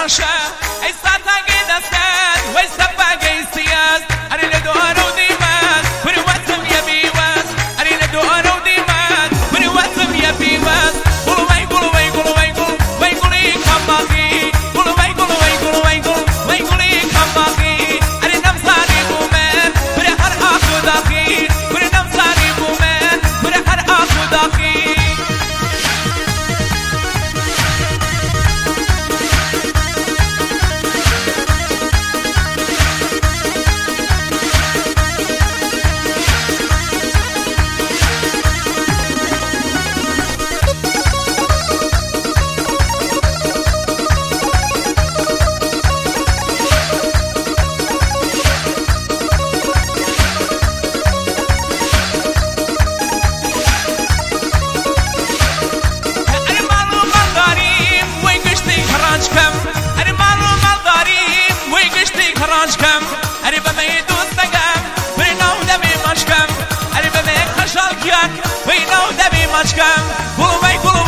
باشا ای ساتاگی دستد و ای سباگی سیاز اری ندوار و دیمد بری واتم یا بیواز اری ندوار و دیمد بری واتم یا بیواز گلو وی گلو وی گلو وی گلو وی گلی کماغی گلو وی گلو وی گلو وی گلو وی گلی کماغی اری نمزانی بومن بری هر آخو داخی بری نمزانی بومن بری هر آخو داخی کم اری به می دوست نگم بری نو دمی مشکم اری به می خشال کیان بری نو دمی مشکم گلو وی گلو